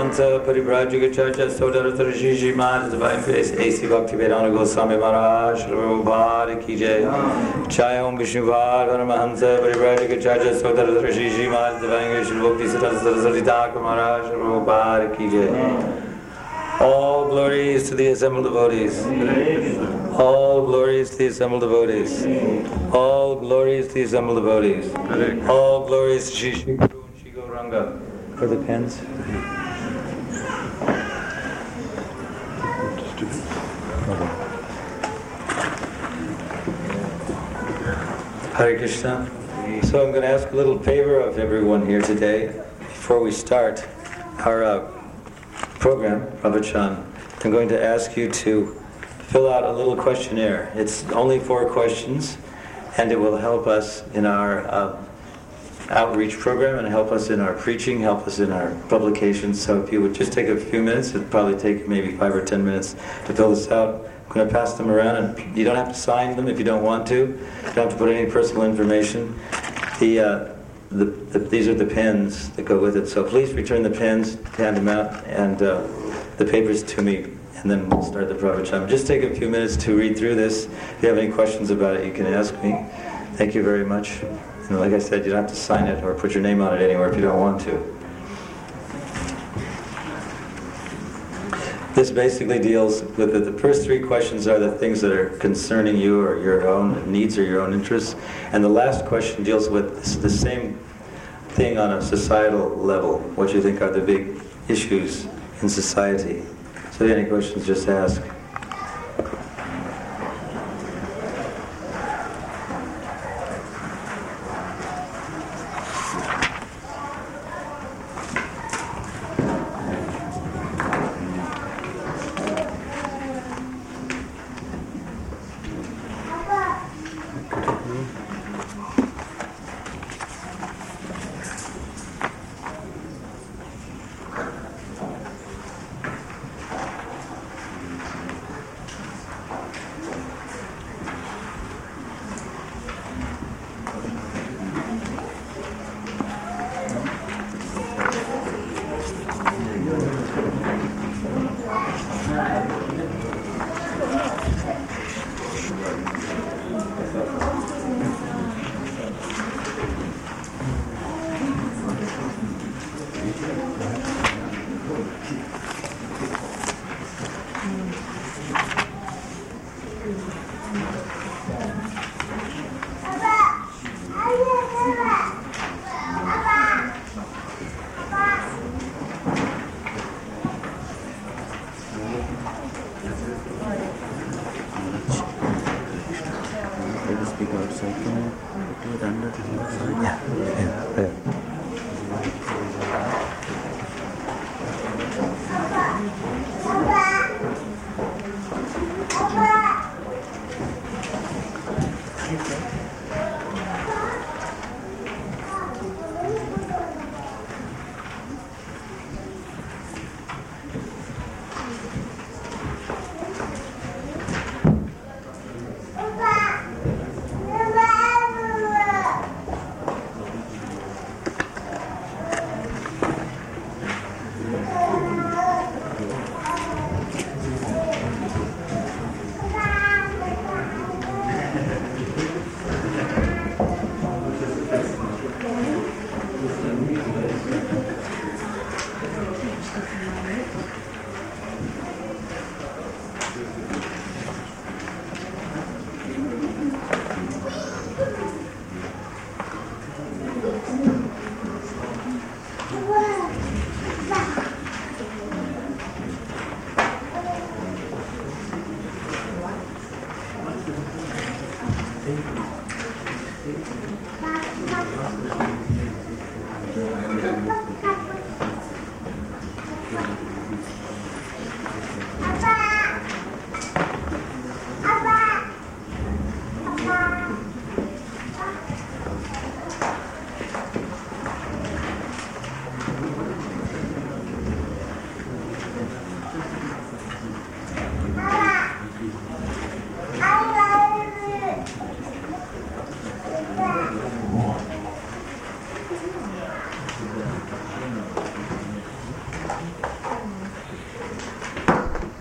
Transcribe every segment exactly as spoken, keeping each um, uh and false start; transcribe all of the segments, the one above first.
Paramahansa Parivrajagacharya Sodaratar Shiji Maharaj, Divine Face, A C Bhaktivedanta Goswami Maharaj, Prabhupada Ki Jai. Jai Om Vishnuvad Paramahansa Parivrajagacharya Sodaratar Shiji Maharaj, Divine Face, Bhakti Saraswati Thakur Maharaj, Prabhupada Ki Jai. All glories to the assembled devotees. All glories to the assembled devotees. All glories to the assembled devotees. All glories to Shri Shri Guru and Shri Gauranga. For the pens. Hare Krishna. So I'm going to ask a little favor of everyone here today before we start our uh, program, Pravachan. I'm going to ask you to fill out a little questionnaire. It's only four questions, and it will help us in our uh, outreach program and help us in our preaching, help us in our publications. So if you would just take a few minutes, it'd probably take maybe five or ten minutes to fill this out. I'm going to pass them around, and you don't have to sign them if you don't want to. You don't have to put any personal information. The uh, The, the, these are the pens that go with it, so please return the pens, hand them out, and uh, the papers to me, and then we'll start the pravachan. Just take a few minutes to read through this. If you have any questions about it, you can ask me. Thank you very much. And like I said, you don't have to sign it or put your name on it anywhere if you don't want to. This basically deals with the, the first three questions are the things that are concerning you or your own needs or your own interests. And the last question deals with this, the same thing on a societal level. What you think are the big issues in society. So if you have any questions, just ask.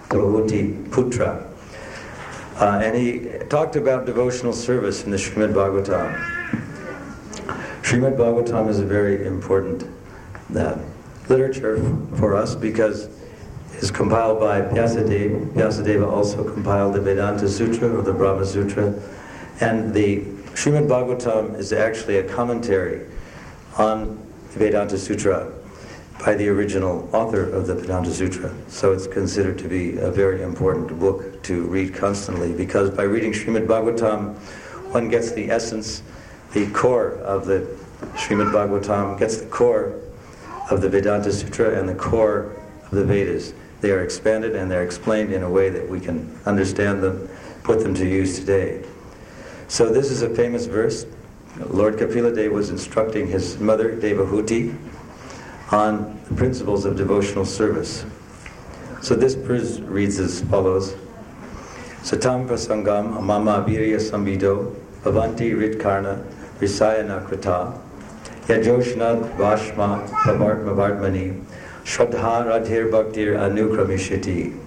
Devahuti Putra. Uh, and he talked about devotional service in the Srimad Bhagavatam. Srimad Bhagavatam is a very important uh, literature for us because it's compiled by Vyasadeva. Vyasadeva also compiled the Vedanta Sutra or the Brahma Sutra. And the Srimad Bhagavatam is actually a commentary on the Vedanta Sutra by the original author of the Vedanta Sutra. So it's considered to be a very important book to read constantly, because by reading Srimad Bhagavatam, one gets the essence, the core of the Srimad Bhagavatam, gets the core of the Vedanta Sutra and the core of the Vedas. They are expanded and they're explained in a way that we can understand them, put them to use today. So this is a famous verse. Lord Kapila Deva was instructing his mother, Devahuti, on the principles of devotional service. So this verse reads as follows: Satam prasangam mama virya sambido bhavanti ritkarna risayana krita yajoshnad vashma pavartma vardmani shraddha radhir bhaktir anukramishiti.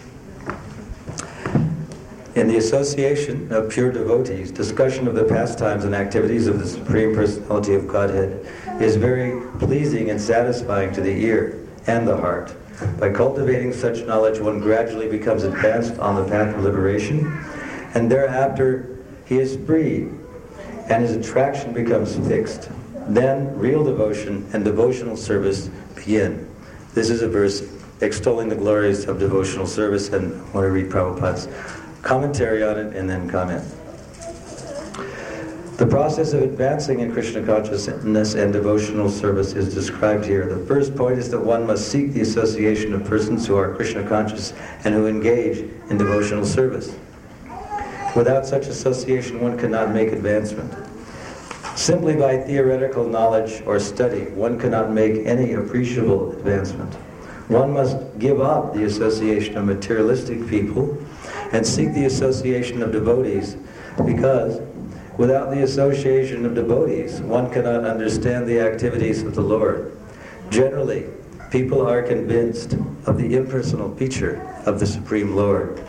In the association of pure devotees, discussion of the pastimes and activities of the Supreme Personality of Godhead is very pleasing and satisfying to the ear and the heart. By cultivating such knowledge, one gradually becomes advanced on the path of liberation, and thereafter he is freed, and his attraction becomes fixed. Then real devotion and devotional service begin. This is a verse extolling the glories of devotional service, and I want to read Prabhupada's commentary on it and then comment. The process of advancing in Krishna consciousness and devotional service is described here. The first point is that one must seek the association of persons who are Krishna conscious and who engage in devotional service. Without such association, one cannot make advancement. Simply by theoretical knowledge or study, one cannot make any appreciable advancement. One must give up the association of materialistic people and seek the association of devotees, because without the association of devotees, one cannot understand the activities of the Lord. Generally, people are convinced of the impersonal feature of the Supreme Lord.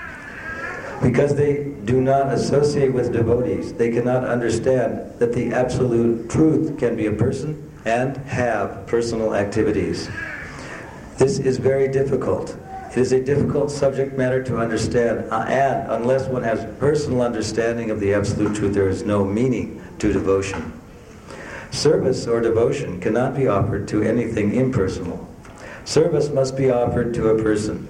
Because they do not associate with devotees, they cannot understand that the absolute truth can be a person and have personal activities. This is very difficult. It is a difficult subject matter to understand, uh, and unless one has personal understanding of the absolute truth, there is no meaning to devotion. Service or devotion cannot be offered to anything impersonal. Service must be offered to a person.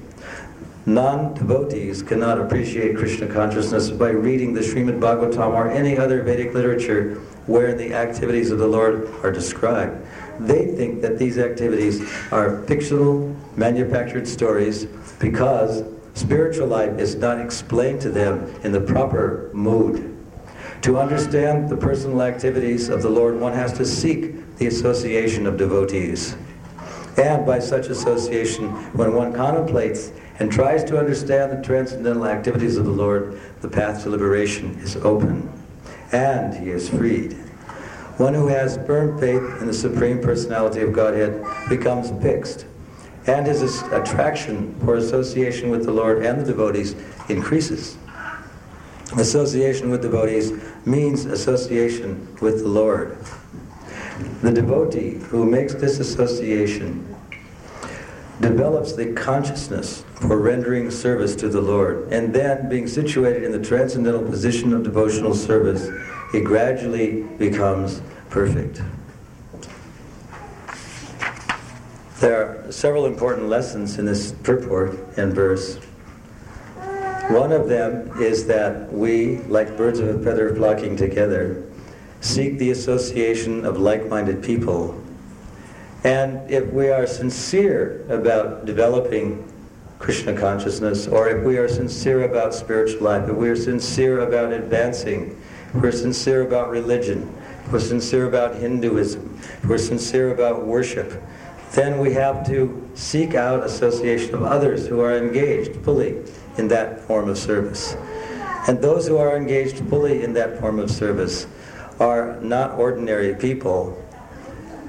Non-devotees cannot appreciate Krishna consciousness by reading the Srimad Bhagavatam or any other Vedic literature where the activities of the Lord are described. They think that these activities are fictional, manufactured stories because spiritual life is not explained to them in the proper mood. To understand the personal activities of the Lord, one has to seek the association of devotees. And by such association, when one contemplates and tries to understand the transcendental activities of the Lord, the path to liberation is open, and he is freed. One who has firm faith in the Supreme Personality of Godhead becomes fixed, and his attraction for association with the Lord and the devotees increases. Association with devotees means association with the Lord. The devotee who makes this association develops the consciousness for rendering service to the Lord, and then, being situated in the transcendental position of devotional service, he gradually becomes perfect. There are several important lessons in this purport and verse. One of them is that we, like birds of a feather flocking together, seek the association of like-minded people. And if we are sincere about developing Krishna consciousness, or if we are sincere about spiritual life, if we are sincere about advancing, if we're sincere about religion, if we're sincere about Hinduism, if we're sincere about worship, then we have to seek out association of others who are engaged fully in that form of service. And those who are engaged fully in that form of service are not ordinary people.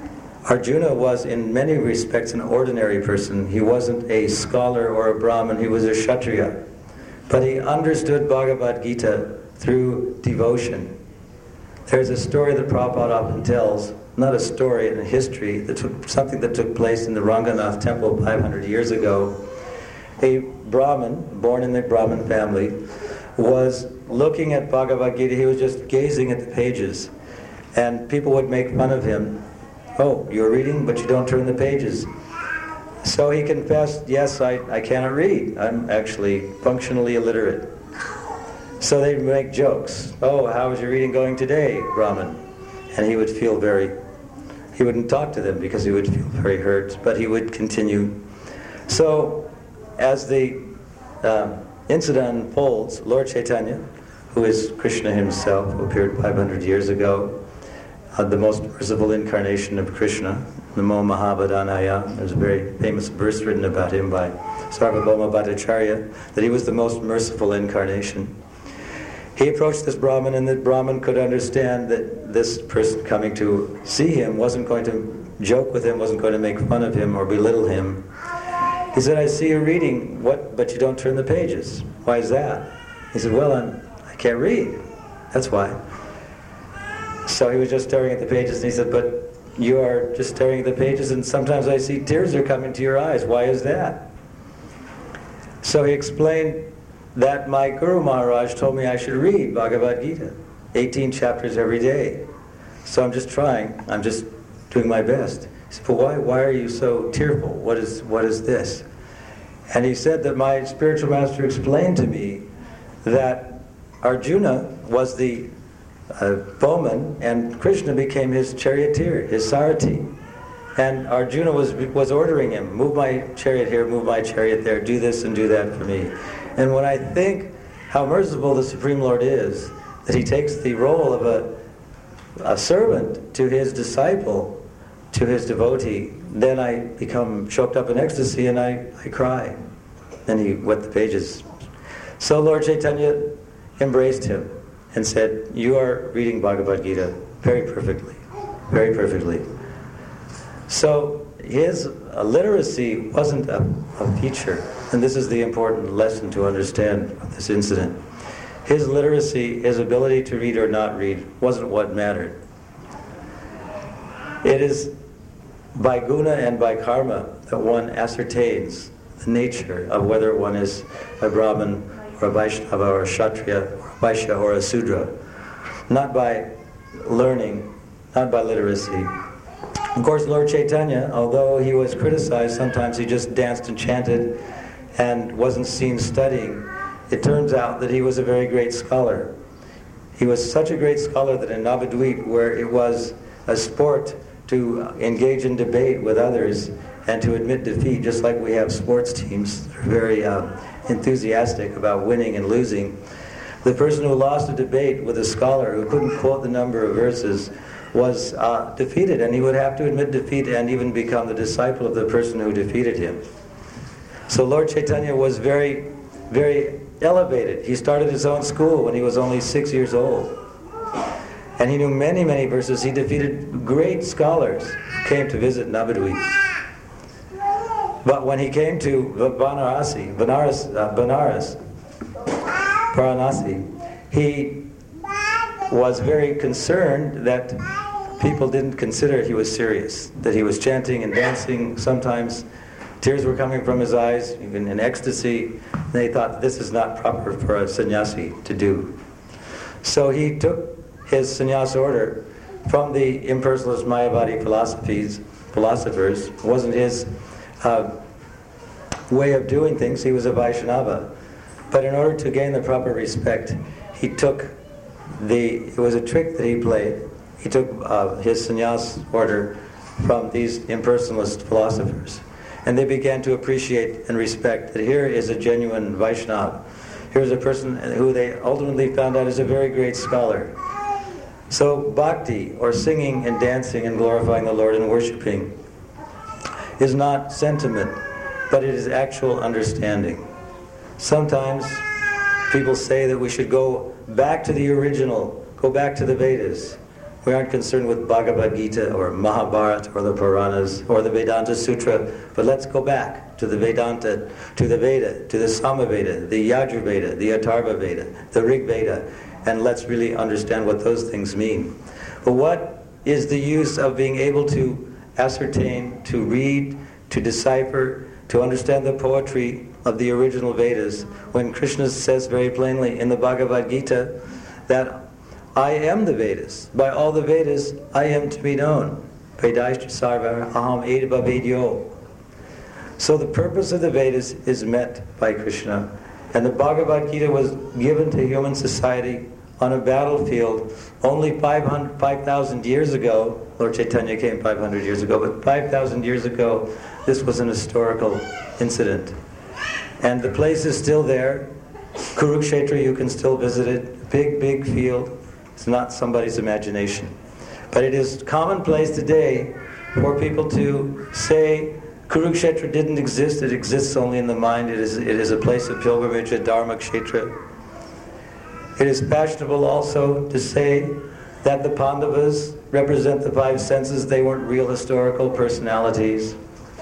Arjuna was in many respects an ordinary person. He wasn't a scholar or a Brahmin, he was a Kshatriya. But he understood Bhagavad Gita through devotion. There's a story that Prabhupada often tells, not a story, a history, that took, something that took place in the Ranganath temple five hundred years ago. A Brahmin, born in the Brahmin family, was looking at Bhagavad Gita. He was just gazing at the pages. And people would make fun of him. Oh, you're reading, but you don't turn the pages. So he confessed, yes, I, I cannot read. I'm actually functionally illiterate. So they'd make jokes. Oh, how is your reading going today, Brahmin? And he would feel very, he wouldn't talk to them because he would feel very hurt, but he would continue. So as the uh, incident unfolds, Lord Chaitanya, who is Krishna himself, who appeared five hundred years ago, Uh, the most merciful incarnation of Krishna, Namo Mahabhadanaya. There's a very famous verse written about him by Sarvabhauma Bhattacharya, that he was the most merciful incarnation. He approached this Brahmin, and the Brahmin could understand that this person coming to see him wasn't going to joke with him, wasn't going to make fun of him or belittle him. He said, I see you're reading, what, but you don't turn the pages. Why is that? He said, well, I'm, I can't read. That's why. So he was just staring at the pages, and he said, but you are just staring at the pages, and sometimes I see tears are coming to your eyes. Why is that? So he explained that my Guru Maharaj told me I should read Bhagavad Gita, eighteen chapters every day. So I'm just trying. I'm just doing my best. He said, but why, why are you so tearful? What is, what is this? And he said that my spiritual master explained to me that Arjuna was the Uh, bowman, and Krishna became his charioteer, his sarati. And Arjuna was was ordering him, move my chariot here, move my chariot there, do this and do that for me. And when I think how merciful the Supreme Lord is, that he takes the role of a, a servant to his disciple, to his devotee, then I become choked up in ecstasy and I, I cry. Then he wet the pages. So Lord Chaitanya embraced him and said, you are reading Bhagavad Gita very perfectly, very perfectly. So his uh, literacy wasn't a, a feature, and this is the important lesson to understand of this incident. His literacy, his ability to read or not read, wasn't what mattered. It is by guna and by karma that one ascertains the nature of whether one is a Brahmin or a Vaishnava or a Kshatriya, Vaishya or a Sudra, not by learning, not by literacy. Of course, Lord Chaitanya, although he was criticized, sometimes he just danced and chanted and wasn't seen studying. It turns out that he was a very great scholar. He was such a great scholar that in Navadvip, where it was a sport to engage in debate with others and to admit defeat, just like we have sports teams that are very uh, enthusiastic about winning and losing, the person who lost a debate with a scholar who couldn't quote the number of verses was uh, defeated, and he would have to admit defeat and even become the disciple of the person who defeated him. So Lord Chaitanya was very, very elevated. He started his own school when he was only six years old. And he knew many, many verses. He defeated great scholars who came to visit Navadvip. But when he came to Varanasi, Banaras, uh, Banaras, Varanasi, he was very concerned that people didn't consider he was serious, that he was chanting and dancing. Sometimes tears were coming from his eyes, even in ecstasy. And they thought this is not proper for a sannyasi to do. So he took his sannyas order from the impersonalist Mayavadi philosophies, philosophers. It wasn't his uh, way of doing things. He was a Vaishnava. But in order to gain the proper respect, he took the, it was a trick that he played. He took uh, his sannyas order from these impersonalist philosophers. And they began to appreciate and respect that here is a genuine Vaishnava. Here's a person who they ultimately found out is a very great scholar. So bhakti, or singing and dancing and glorifying the Lord and worshiping, is not sentiment, but it is actual understanding. Sometimes people say that we should go back to the original, go back to the Vedas. We aren't concerned with Bhagavad Gita or Mahabharata or the Puranas or the Vedanta Sutra, but let's go back to the Vedanta, to the Veda, to the Samaveda, the Yajurveda, the Atharva Veda, the Rig Veda, and let's really understand what those things mean. But what is the use of being able to ascertain, to read, to decipher, to understand the poetry of the original Vedas, when Krishna says very plainly in the Bhagavad Gita that I am the Vedas. By all the Vedas, I am to be known. Vedaishta sarva aham edava vedyo. So the purpose of the Vedas is met by Krishna. And the Bhagavad Gita was given to human society on a battlefield only five thousand years ago. Lord Chaitanya came five hundred years ago, but five thousand years ago, this was an historical incident. And the place is still there. Kurukshetra, you can still visit it. Big, big field. It's not somebody's imagination. But it is commonplace today for people to say Kurukshetra didn't exist, it exists only in the mind, it is, it is a place of pilgrimage, a Dharma Kshetra. It is fashionable also to say that the Pandavas represent the five senses, they weren't real historical personalities.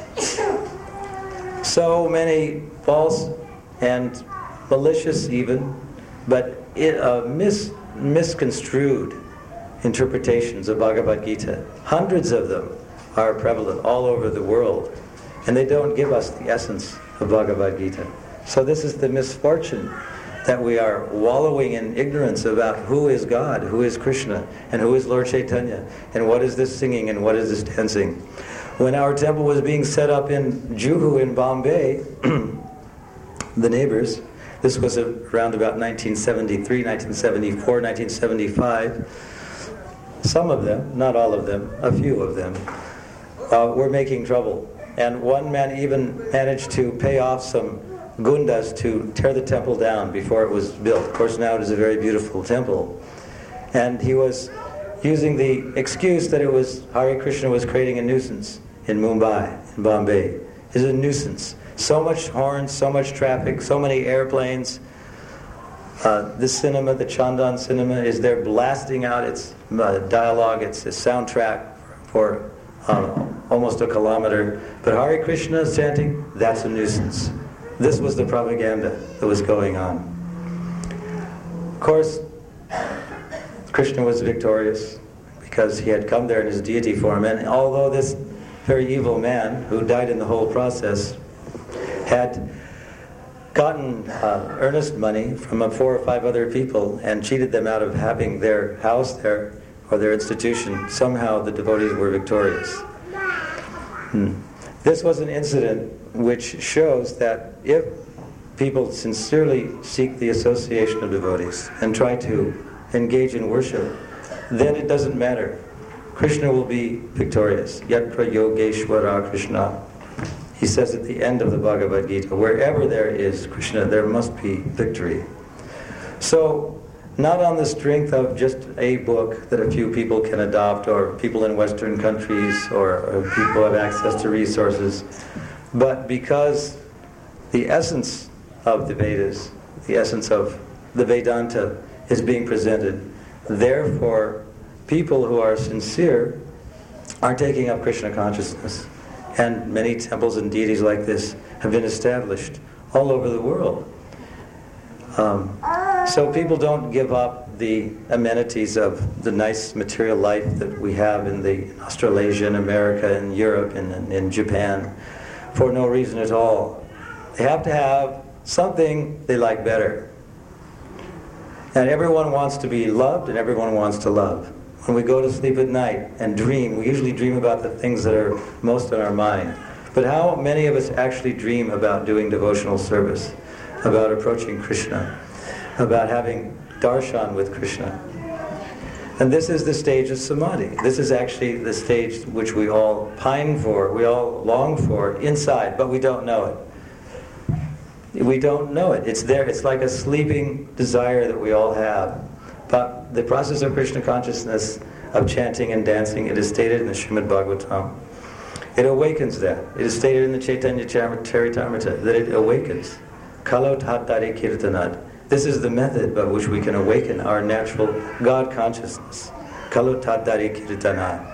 So many false and malicious even, but it, uh, mis, misconstrued interpretations of Bhagavad Gita. Hundreds of them are prevalent all over the world, and they don't give us the essence of Bhagavad Gita. So this is the misfortune, that we are wallowing in ignorance about who is God, who is Krishna, and who is Lord Chaitanya, and what is this singing, and what is this dancing. When our temple was being set up in Juhu in Bombay, the neighbors, this was around about nineteen seventy-three, nineteen seventy-four, nineteen seventy-five, some of them, not all of them, a few of them, uh, were making trouble. And one man even managed to pay off some gundas to tear the temple down before it was built. Of course, now it is a very beautiful temple. And he was using the excuse that it was Hare Krishna was creating a nuisance in Mumbai, in Bombay. It's a nuisance. So much horns, so much traffic, so many airplanes. Uh, this cinema, the Chandan cinema, is there blasting out its uh, dialogue, its, its soundtrack for uh, almost a kilometer. But Hare Krishna is chanting, that's a nuisance. This was the propaganda that was going on. Of course, Krishna was victorious because he had come there in his deity form. And although this very evil man, who died in the whole process, had gotten uh, earnest money from uh, four or five other people and cheated them out of having their house there or their institution, somehow the devotees were victorious. Hmm. This was an incident which shows that if people sincerely seek the association of devotees and try to engage in worship, then it doesn't matter. Krishna will be victorious. Yatra Yogeshwara Krishna. He says at the end of the Bhagavad Gita, wherever there is Krishna, there must be victory. So, not on the strength of just a book that a few people can adopt, or people in Western countries, or, or people have access to resources, but because the essence of the Vedas, the essence of the Vedanta is being presented, therefore people who are sincere are taking up Krishna consciousness. And many temples and deities like this have been established all over the world. Um, so people don't give up the amenities of the nice material life that we have in the in Australasia and America and Europe and, and in Japan for no reason at all. They have to have something they like better. And everyone wants to be loved, and everyone wants to love. When we go to sleep at night and dream, we usually dream about the things that are most on our mind. But how many of us actually dream about doing devotional service, about approaching Krishna, about having darshan with Krishna? And this is the stage of samadhi. This is actually the stage which we all pine for, we all long for inside, but we don't know it. We don't know it. It's there. It's like a sleeping desire that we all have. But the process of Krishna consciousness, of chanting and dancing, it is stated in the Srimad Bhagavatam. It awakens that. It is stated in the Chaitanya Charitamrita that it awakens. Kalo Tattare Kirtanad. This is the method by which we can awaken our natural God consciousness. Kalu Tadari Kirtana.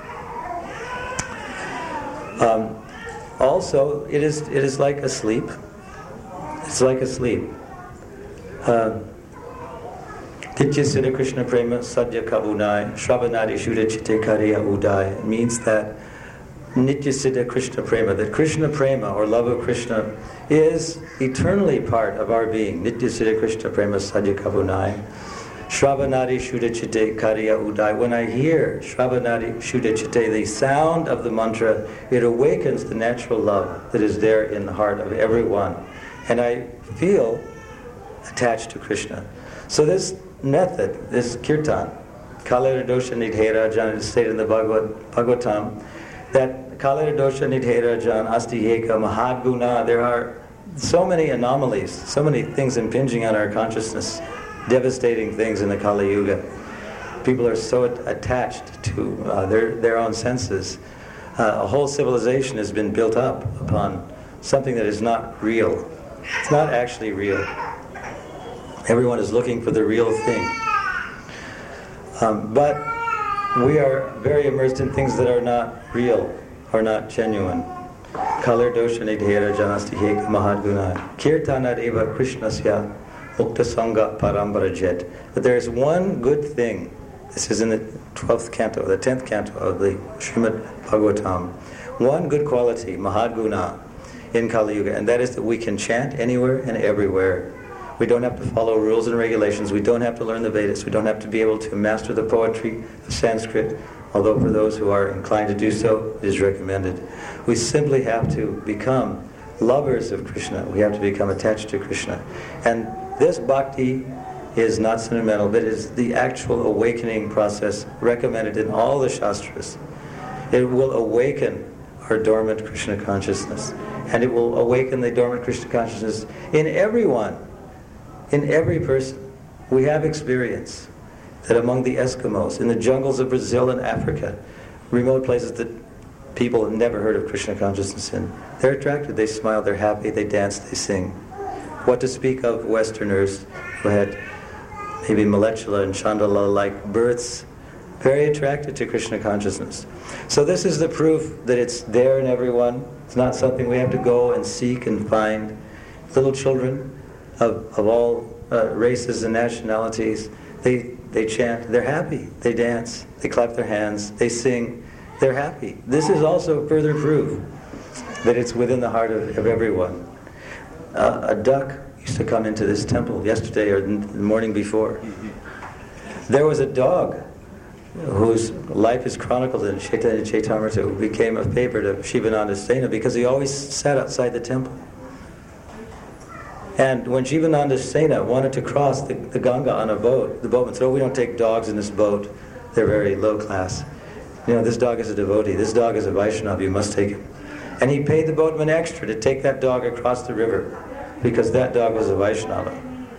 Um, also, it is it is like a sleep. It's like a sleep. Um, Titya Siddha Krishna Prema Sadhya Kabunai Shravanadi Shuddha Chitte Kariya Udai means that Nitya Siddha Krishna Prema, that Krishna Prema or love of Krishna is eternally part of our being. Nitya Siddha Krishna Prema Sadhya Kabunai Shravanadi Shuddha Chitte Kariya Udai. When I hear Shravanadi Shuddha Chitte, the sound of the mantra, it awakens the natural love that is there in the heart of everyone. And I feel attached to Krishna. So this method, this kirtan, Kalera Dosha Nidhera Jan, is stated in the Bhagavad, Bhagavatam, that Kalera Dosha Nidhera Jan, Asti Yeka Mahadguna, there are so many anomalies, so many things impinging on our consciousness, devastating things in the Kali Yuga. People are so attached to uh, their, their own senses. Uh, a whole civilization has been built up upon something that is not real. It's not actually real. Everyone is looking for the real thing. Um, but we are very immersed in things that are not real, are not genuine. Kalir dosha nidhera janasti heka mahadguna. Kirtanad eva krishnasya mukta sangha parambara jet. But there is one good thing. This is in the twelfth canto, the tenth canto of the Srimad Bhagavatam. One good quality, mahadguna, in Kali Yuga, and that is that we can chant anywhere and everywhere. We don't have to follow rules and regulations. We don't have to learn the Vedas. We don't have to be able to master the poetry of Sanskrit, although for those who are inclined to do so, it is recommended. We simply have to become lovers of Krishna. We have to become attached to Krishna. And this bhakti is not sentimental, but is the actual awakening process recommended in all the Shastras. It will awaken our dormant Krishna consciousness. And it will awaken the dormant Krishna consciousness in everyone, in every person. We have experience that among the Eskimos, in the jungles of Brazil and Africa, remote places that people have never heard of Krishna consciousness in, they're attracted, they smile, they're happy, they dance, they sing. What to speak of Westerners who had maybe Malechula and Chandala-like births, very attracted to Krishna consciousness. So this is the proof that it's there in everyone. It's not something we have to go and seek and find. Little children of, of all uh, races and nationalities, they, they chant, they're happy, they dance, they clap their hands, they sing, they're happy. This is also further proof that it's within the heart of, of everyone. Uh, a duck used to come into this temple yesterday or the morning before. There was a dog whose life is chronicled in Chaitanya Chaitamrita, who became a favorite of Shivananda Sena because he always sat outside the temple. And when Shivananda Sena wanted to cross the, the Ganga on a boat, the boatman said, "Oh, we don't take dogs in this boat. They're very low class. You know, this dog is a devotee. This dog is a Vaishnava. You must take him." And he paid the boatman extra to take that dog across the river because that dog was a Vaishnava.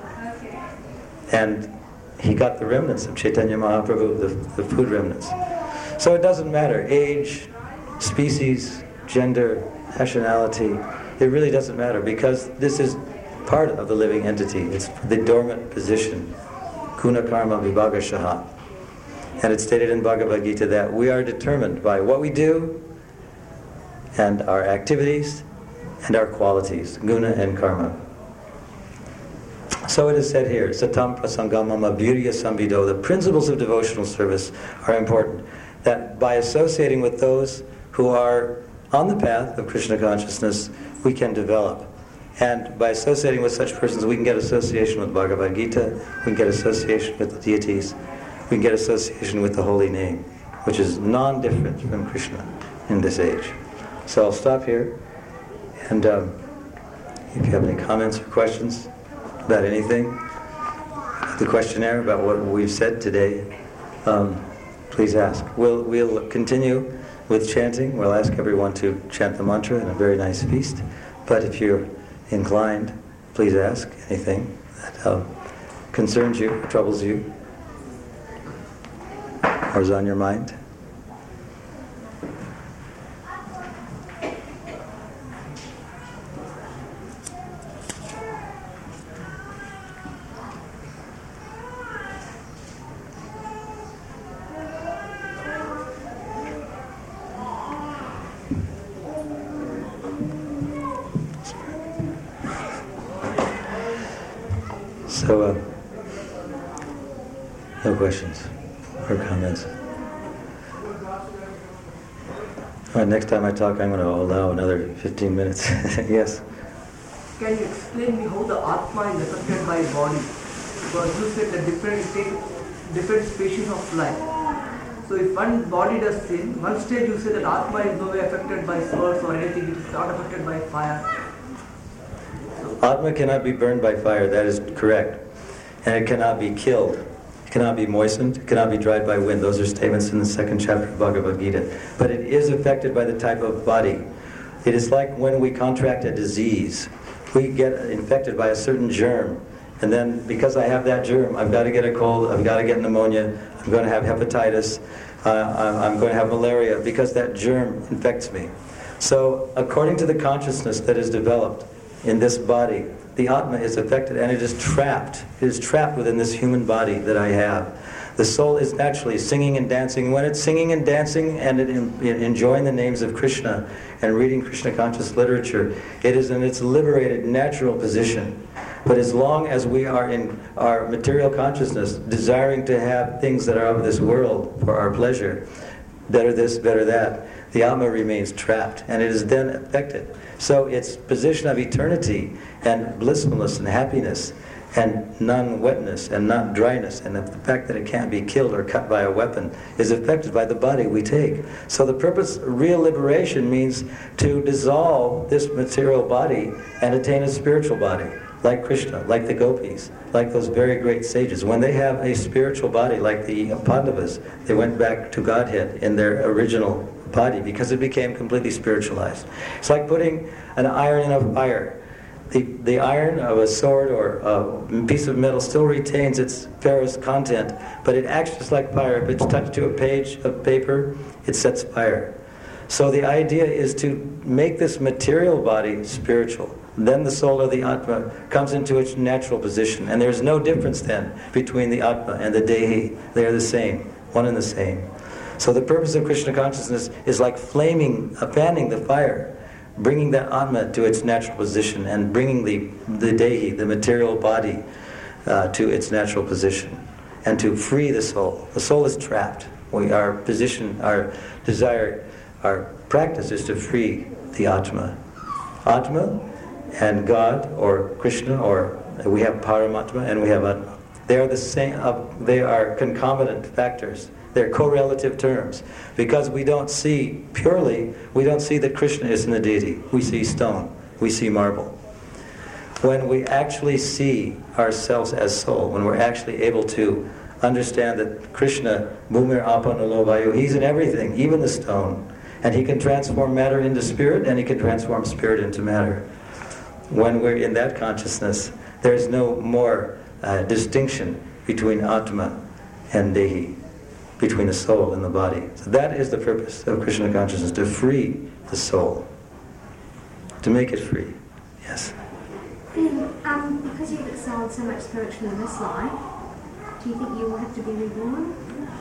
And he got the remnants of Chaitanya Mahaprabhu, the, the food remnants. So it doesn't matter, age, species, gender, nationality, it really doesn't matter because this is part of the living entity. It's the dormant position, guna karma vibhaga shaha. And it's stated in Bhagavad Gita that we are determined by what we do and our activities and our qualities, guna and karma. So it is said here, satam prasangamama virya samvido, the principles of devotional service are important. That by associating with those who are on the path of Krishna consciousness, we can develop. And by associating with such persons, we can get association with Bhagavad Gita, we can get association with the deities, we can get association with the holy name, which is non-different from Krishna in this age. So I'll stop here, and um, if you have any comments or questions about anything, the questionnaire about what we've said today, um, please ask. We'll, we'll continue with chanting. We'll ask everyone to chant the mantra in a very nice feast. But if you're inclined, please ask anything that uh, concerns you, troubles you, or is on your mind. So, uh, no questions or comments? All right, next time I talk, I'm going to allow another fifteen minutes. Yes? Can you explain me how the Atma is affected by body? Because you said that different take different species of life. So if one body does sin, one stage you say that Atma is no way affected by swords or anything, it is not affected by fire. So, Atma cannot be burned by fire, that is correct. And it cannot be killed. It cannot be moistened, it cannot be dried by wind. Those are statements in the second chapter of Bhagavad Gita. But it is affected by the type of body. It is like when we contract a disease. We get infected by a certain germ. And then because I have that germ, I've got to get a cold, I've got to get pneumonia, I'm going to have hepatitis, uh, I'm going to have malaria because that germ infects me. So according to the consciousness that is developed in this body, the Atma is affected and it is trapped. It is trapped within this human body that I have. The soul is naturally singing and dancing. When it's singing and dancing and it in, in enjoying the names of Krishna and reading Krishna conscious literature, it is in its liberated natural position. But as long as we are in our material consciousness, desiring to have things that are of this world for our pleasure, better this, better that, the Atma remains trapped, and it is then affected. So its position of eternity and blissfulness and happiness and non-wetness and non-dryness and the fact that it can't be killed or cut by a weapon is affected by the body we take. So the purpose, real liberation, means to dissolve this material body and attain a spiritual body. Like Krishna, like the gopis, like those very great sages. When they have a spiritual body, like the Pandavas, they went back to Godhead in their original body because it became completely spiritualized. It's like putting an iron in a fire. The, the iron of a sword or a piece of metal still retains its ferrous content, but it acts just like fire. If it's touched to a page of paper, it sets fire. So the idea is to make this material body spiritual. Then the soul of the Atma comes into its natural position. And there's no difference then between the Atma and the Dehi. They are the same, one and the same. So the purpose of Krishna consciousness is like flaming, uh, fanning the fire, bringing that Atma to its natural position and bringing the, the Dehi, the material body, uh, to its natural position and to free the soul. The soul is trapped. We, our position, our desire, our practice is to free the Atma. Atma and God, or Krishna, or we have Paramatma and we have Atma. They are the same. Uh, they are concomitant factors. They're correlative terms. Because we don't see purely, we don't see that Krishna is in the deity. We see stone. We see marble. When we actually see ourselves as soul, when we're actually able to understand that Krishna, Bhumir Apanalo Vayu, he's in everything, even the stone. And he can transform matter into spirit, and he can transform spirit into matter. When we're in that consciousness, there's no more uh, distinction between Atma and Dehi, between the soul and the body. So that is the purpose of Krishna consciousness, to free the soul, to make it free. Yes? Um, because you've excelled so much spiritually in this life, do you think you will have to be reborn?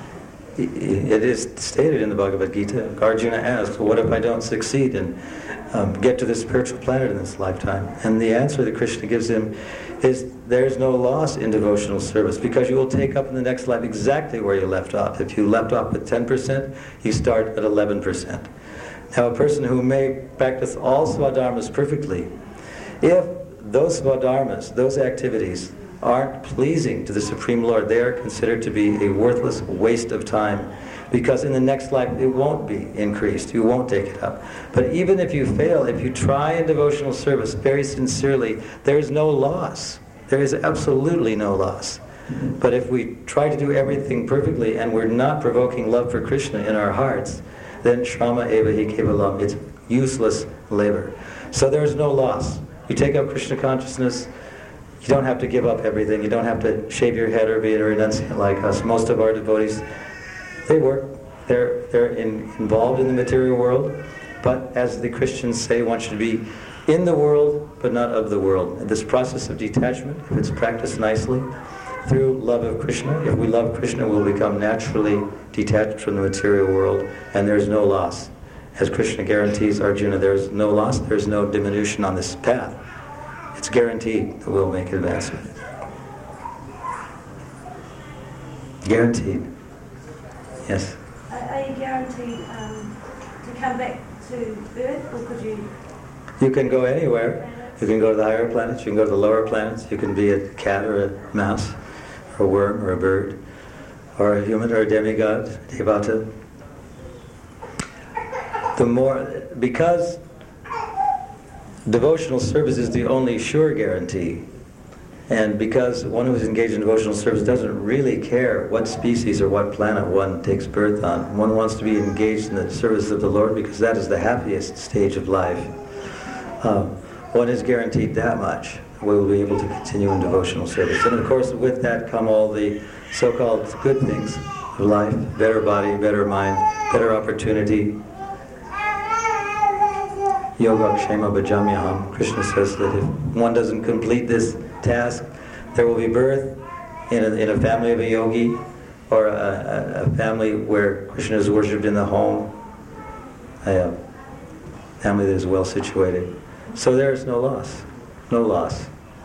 It is stated in the Bhagavad Gita. Arjuna asked, well, what if I don't succeed and um, get to the spiritual planet in this lifetime? And the answer that Krishna gives him is there's no loss in devotional service, because you will take up in the next life exactly where you left off. If you left off with ten percent, you start at eleven percent. Now a person who may practice all swadharmas perfectly, if those swadharmas, those activities, aren't pleasing to the Supreme Lord, they are considered to be a worthless waste of time, because in the next life it won't be increased, you won't take it up. But even if you fail, if you try in devotional service very sincerely, there is no loss. There is absolutely no loss. But if we try to do everything perfectly and we're not provoking love for Krishna in our hearts, then shrama eva hi kevalam, it's useless labor. So there is no loss. You take up Krishna consciousness. You don't have to give up everything. You don't have to shave your head or be a renunciant like us. Most of our devotees, they work. They're, they're in, involved in the material world. But as the Christians say, one should be in the world, but not of the world. And this process of detachment, if it's practiced nicely, through love of Krishna, if we love Krishna, we'll become naturally detached from the material world, and there's no loss. As Krishna guarantees Arjuna, there's no loss, there's no diminution on this path. It's guaranteed that we'll make advancement. Guaranteed. Yes. Are, are you guaranteed um, to come back to Earth, or could you? You can go anywhere. You can go to the higher planets, you can go to the lower planets, you can be a cat or a mouse, or a worm or a bird, or a human or a demigod, devata. The more, because devotional service is the only sure guarantee, and because one who is engaged in devotional service doesn't really care what species or what planet one takes birth on. One wants to be engaged in the service of the Lord because that is the happiest stage of life. Um, one is guaranteed that much. We will be able to continue in devotional service. And of course, with that come all the so-called good things of life: better body, better mind, better opportunity. Yoga kshema bhajamyaham. Krishna says that if one doesn't complete this task, there will be birth in a, in a family of a yogi, or a, a, a family where Krishna is worshipped in the home, a family that is well situated. So there is no loss, no loss.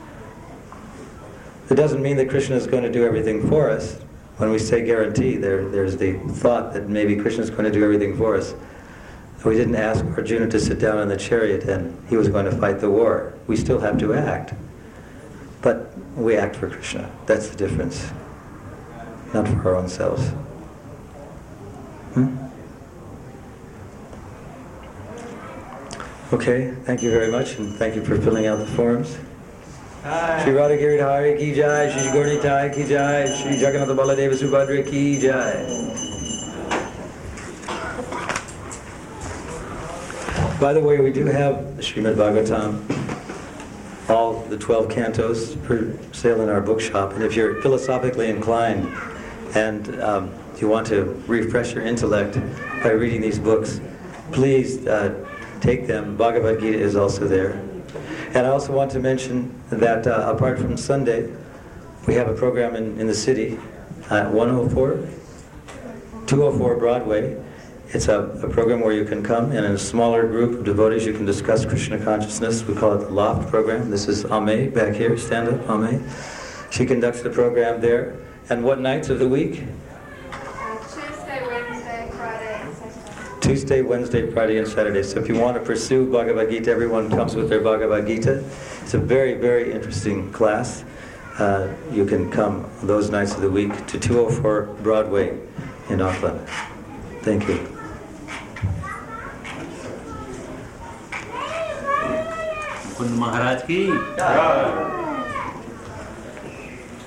It doesn't mean that Krishna is going to do everything for us. When we say guarantee, there, there's the thought that maybe Krishna is going to do everything for us. We didn't ask Arjuna to sit down in the chariot and he was going to fight the war. We still have to act. But we act for Krishna. That's the difference. Not for our own selves. Hmm? Okay, thank you very much, and thank you for filling out the forms. Shri Radha Giridhari ki jai, Shri Gauri Nitai ki jai, Shri Jagannath Baladeva Subhadra ki jai. By the way, we do have Srimad Bhagavatam, all the twelve cantos for sale in our bookshop. And if you're philosophically inclined and um, you want to refresh your intellect by reading these books, please uh, take them. Bhagavad Gita is also there. And I also want to mention that uh, apart from Sunday, we have a program in, in the city at one oh four, two oh four Broadway. It's a, a program where you can come and in a smaller group of devotees you can discuss Krishna consciousness. We call it the Loft program. This is Ame back here. Stand up, Ame. She conducts the program there. And what nights of the week? Uh, Tuesday, Wednesday, Friday, and Saturday. Tuesday, Wednesday, Friday, and Saturday. So if you want to pursue Bhagavad Gita, everyone comes with their Bhagavad Gita. It's a very, very interesting class. Uh, you can come those nights of the week to two oh four Broadway in Auckland. Thank you. Maharaj ki